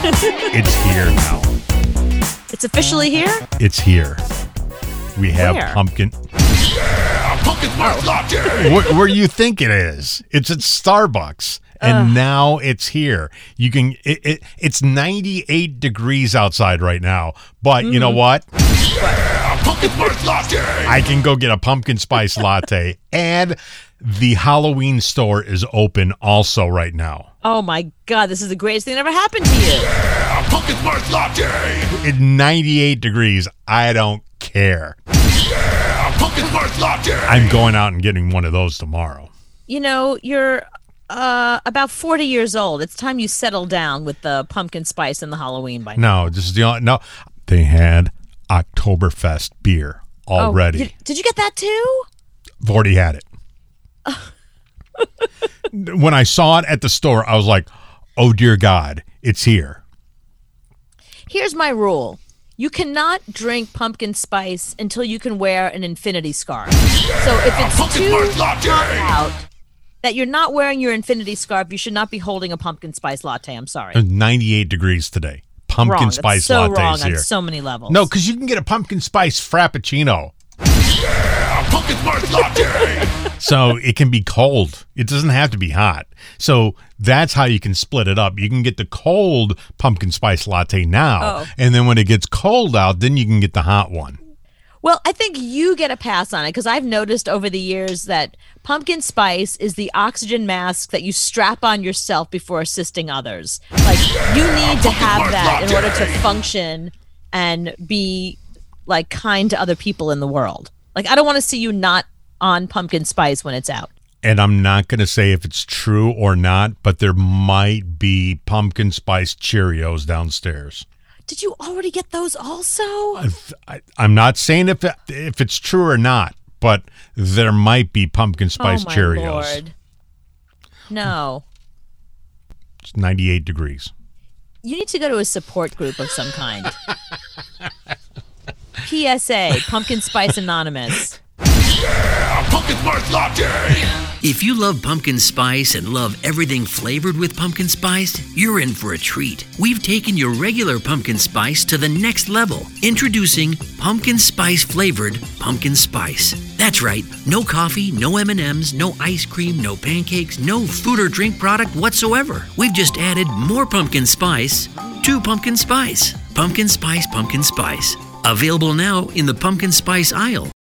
It's here now. It's officially here? It's here. We have Where? pumpkin. Pumpkin spice latte. Where you think it is? It's at Starbucks, and now it's here. You can. It's 98 degrees outside right now, but you know what? Pumpkin spice latte. I can go get a pumpkin spice latte, and the Halloween store is open also right now. Oh my God, this is the greatest thing that ever happened to you. Pumpkin spice latte. At 98 degrees, I don't care. Pumpkin spice latte. I'm going out and getting one of those tomorrow. You know, you're about 40 years old. It's time you settle down with the pumpkin spice and the Halloween by now. No, this is the only, no. They had Oktoberfest beer already. Did you get that too? I've already had it. When I saw it at the store, I was like, oh, dear God, it's here. Here's my rule. You cannot drink pumpkin spice until you can wear an infinity scarf. So if it's Pumpkin too spice latte. hot out that you're not wearing your infinity scarf, you should not be holding a pumpkin spice latte. I'm sorry. 98 degrees today. Pumpkin Wrong. spice That's so lattes wrong here. on so many levels. No, because you can get a pumpkin spice frappuccino. Pumpkin spice latte. So it can be cold. It doesn't have to be hot. So that's how you can split it up. You can get the cold pumpkin spice latte now, and then when it gets cold out, then you can get the hot one. Well, I think you get a pass on it because I've noticed over the years that pumpkin spice is the oxygen mask that you strap on yourself before assisting others. Like, you need to have that in order to function and be, like, kind to other people in the world. Like, I don't want to see you not on pumpkin spice when it's out. And I'm not going to say if it's true or not, but there might be pumpkin spice Cheerios downstairs. Did you already get those also? I'm not saying if it's true or not, but there might be pumpkin spice oh, my Cheerios. Lord. No. It's 98 degrees. You need to go to a support group of some kind. PSA, Pumpkin Spice Anonymous. Pumpkin spice latte. If you love pumpkin spice and love everything flavored with pumpkin spice, you're in for a treat. We've taken your regular pumpkin spice to the next level. Introducing pumpkin spice flavored pumpkin spice. That's right, no coffee, no M&Ms, no ice cream, no pancakes, no food or drink product whatsoever. We've just added more pumpkin spice to pumpkin spice. Pumpkin spice, pumpkin spice. Available now in the pumpkin spice aisle.